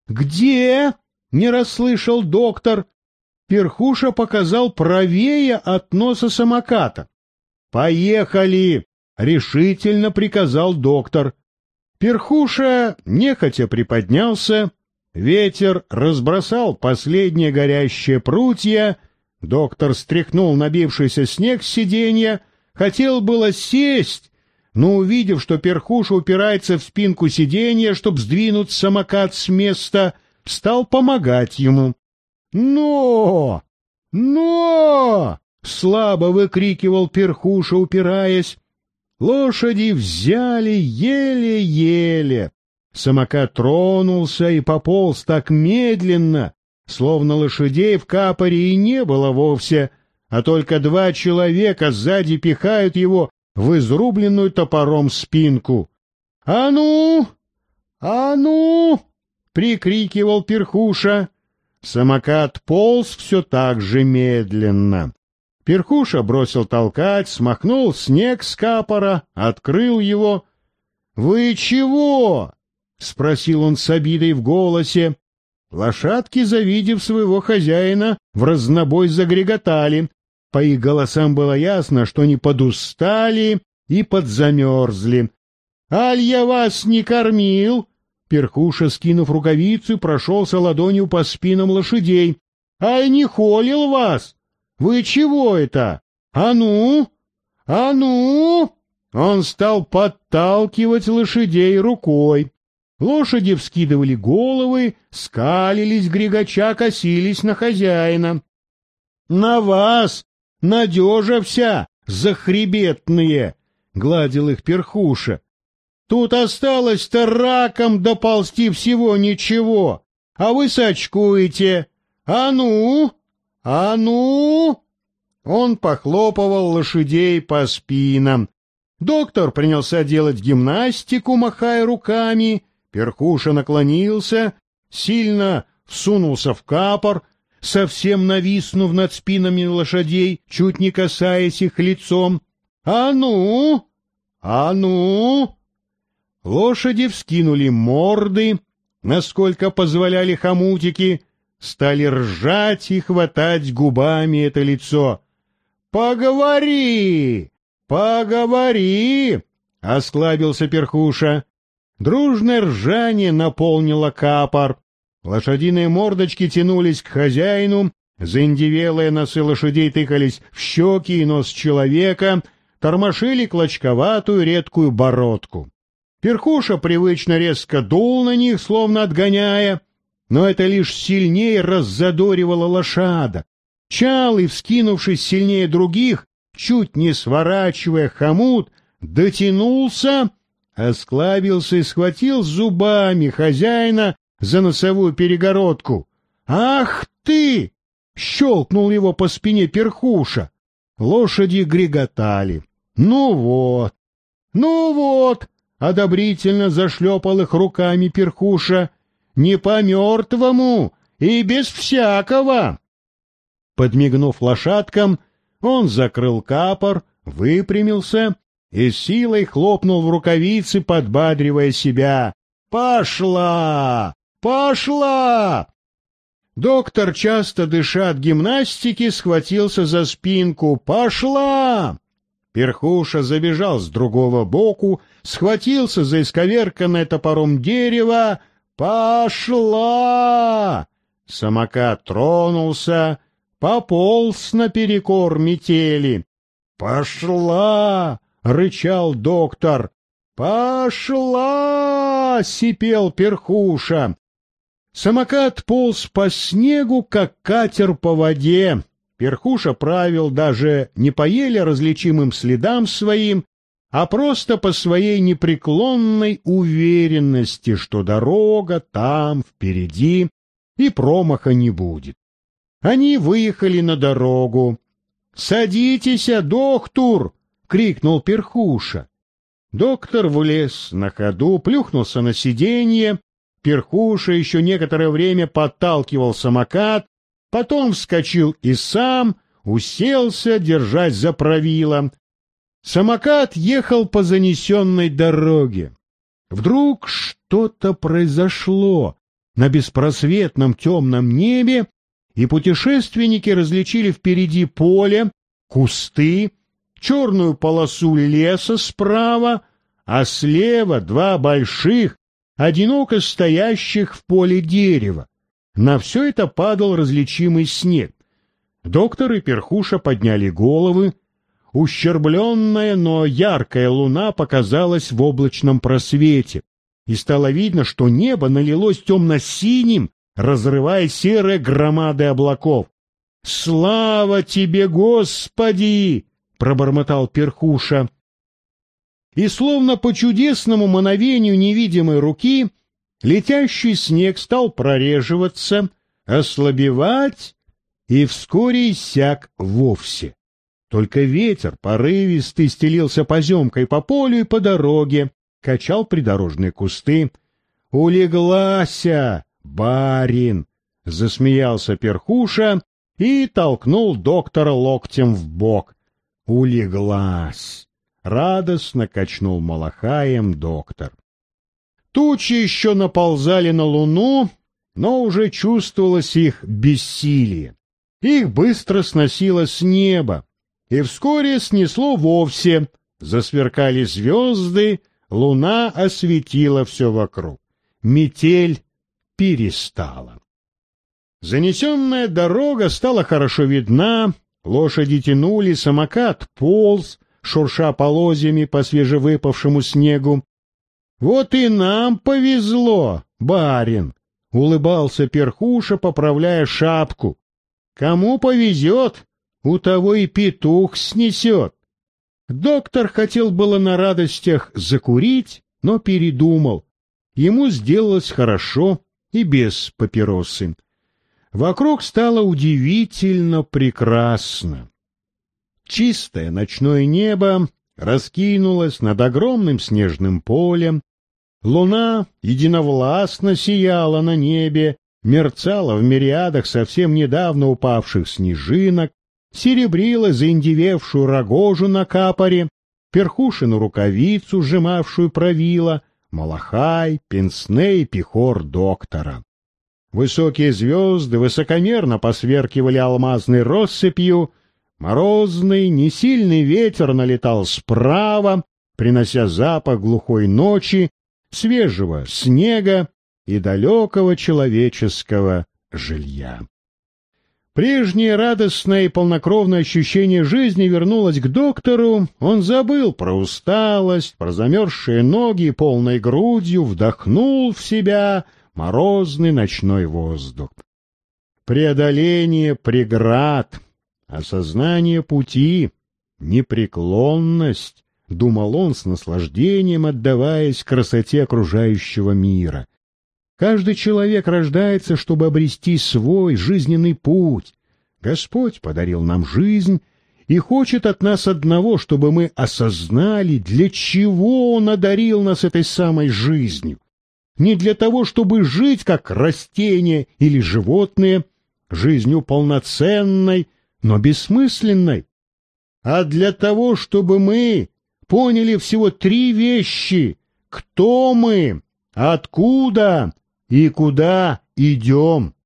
«Где?» — не расслышал доктор. Перхуша показал правее от носа самоката. «Поехали!» — решительно приказал доктор. Перхуша нехотя приподнялся, ветер разбросал последние горящие прутья, доктор стряхнул набившийся снег с сиденья, хотел было сесть, но, увидев, что Перхуша упирается в спинку сиденья, чтоб сдвинуть самокат с места, стал помогать ему. «Но! Но!» — слабо выкрикивал Перхуша, упираясь. Лошади взяли еле-еле. Самокат тронулся и пополз так медленно, словно лошадей в капоре и не было вовсе, а только два человека сзади пихают его в изрубленную топором спинку. «А ну! А ну!» — прикрикивал Перхуша. Самокат полз все так же медленно. Перхуша бросил толкать, смахнул снег с капора, открыл его. «Вы чего?» — спросил он с обидой в голосе. Лошадки, завидев своего хозяина, в разнобой загреготали. По их голосам было ясно, что они подустали и подзамерзли. «Аль я вас не кормил?» Перхуша, скинув рукавицу, прошелся ладонью по спинам лошадей. «Аль не холил вас? Вы чего это? А ну! А ну!» Он стал подталкивать лошадей рукой. Лошади вскидывали головы, скалились, грегоча косились на хозяина. «На вас! Надежа вся, захребетные!» — гладил их Перхуша. «Тут осталось-то раком доползти всего ничего, а вы сачкуете. А ну! А ну!» Он похлопывал лошадей по спинам. Доктор принялся делать гимнастику, махая руками. Перхуша наклонился, сильно всунулся в капор, совсем нависнув над спинами лошадей, чуть не касаясь их лицом. «А ну! А ну!» Лошади вскинули морды, насколько позволяли хомутики, стали ржать и хватать губами это лицо. «Поговори! Поговори!» — осклабился Перхуша. Дружное ржание наполнило капор. Лошадиные мордочки тянулись к хозяину, заиндевелые носы лошадей тыкались в щеки и нос человека, тормошили клочковатую редкую бородку. Перхуша привычно резко дул на них, словно отгоняя, но это лишь сильнее раззадоривало лошадок. Чалый, вскинувшись сильнее других, чуть не сворачивая хомут, дотянулся, осклабился и схватил зубами хозяина за носовую перегородку. «Ах ты!» — щелкнул его по спине Перхуша. Лошади греготали. «Ну вот! Ну вот!» — одобрительно зашлепал их руками Перхуша. «Не по-мертвому и без всякого!» Подмигнув лошадкам, он закрыл капор, выпрямился и силой хлопнул в рукавицы, подбадривая себя. «Пошла! Пошла!» Доктор, часто дыша от гимнастики, схватился за спинку. «Пошла!» Перхуша забежал с другого боку, схватился за исковерканное топором дерево. «Пошла!» Самокат тронулся, пополз наперекор метели. «Пошла!» — рычал доктор. «Пошла!» — сипел Перхуша. Самокат полз по снегу, как катер по воде. Перхуша правил даже не по еле различимым следам своим, а просто по своей непреклонной уверенности, что дорога там, впереди, и промаха не будет. Они выехали на дорогу. «Садитесь, доктор!» — крикнул Перхуша. Доктор влез на ходу, плюхнулся на сиденье. Перхуша еще некоторое время подталкивал самокат, потом вскочил и сам, уселся, держась за правило. Самокат ехал по занесенной дороге. Вдруг что-то произошло. на беспросветном темном небе, и путешественники различили впереди поле, кусты, черную полосу леса справа, а слева два больших, одиноко стоящих в поле дерева. На все это падал различимый снег. Доктор и Перхуша подняли головы. Ущербленная, но яркая луна показалась в облачном просвете, и стало видно, что небо налилось темно-синим, разрывая серые громады облаков. «Слава тебе, Господи!» — пробормотал Перхуша. И словно по чудесному мановению невидимой руки летящий снег стал прореживаться, ослабевать и вскоре иссяк вовсе. Только ветер порывистый стелился поземкой по полю и по дороге, качал придорожные кусты. «Улеглася, барин!» — засмеялся Перхуша и толкнул доктора локтем в бок. «Улеглась!» — радостно качнул малахаем доктор. Тучи еще наползали на луну, но уже чувствовалось их бессилие. Их быстро сносило с неба, и вскоре снесло вовсе. Засверкали звезды, луна осветила все вокруг. Метель перестала. Занесенная дорога стала хорошо видна, лошади тянули, самокат полз, шурша полозьями по свежевыпавшему снегу. «Вот и нам повезло, барин!» — улыбался Перхуша, поправляя шапку. «Кому повезет, у того и петух снесет». Доктор хотел было на радостях закурить, но передумал. Ему сделалось хорошо и без папиросы. Вокруг стало удивительно прекрасно. Чистое ночное небо раскинулось над огромным снежным полем. Луна единовластно сияла на небе, мерцала в мириадах совсем недавно упавших снежинок, серебрила заиндевевшую рогожу на капоре, Перхушину рукавицу, сжимавшую правило, малахай, пенсне и пехор доктора. Высокие звезды высокомерно посверкивали алмазной россыпью, морозный, несильный ветер налетал справа, принося запах глухой ночи, свежего снега и далекого человеческого жилья. Прежнее радостное и полнокровное ощущение жизни вернулось к доктору, он забыл про усталость, про замерзшие ноги и полной грудью вдохнул в себя морозный ночной воздух. Преодоление преград, осознание пути, непреклонность, — думал он с наслаждением, отдаваясь красоте окружающего мира. Каждый человек рождается, чтобы обрести свой жизненный путь. Господь подарил нам жизнь и хочет от нас одного, чтобы мы осознали, для чего Он одарил нас этой самой жизнью. Не для того, чтобы жить, как растения или животные, жизнью полноценной, но бессмысленной, а для того, чтобы мы поняли всего три вещи: кто мы, откуда и куда идем.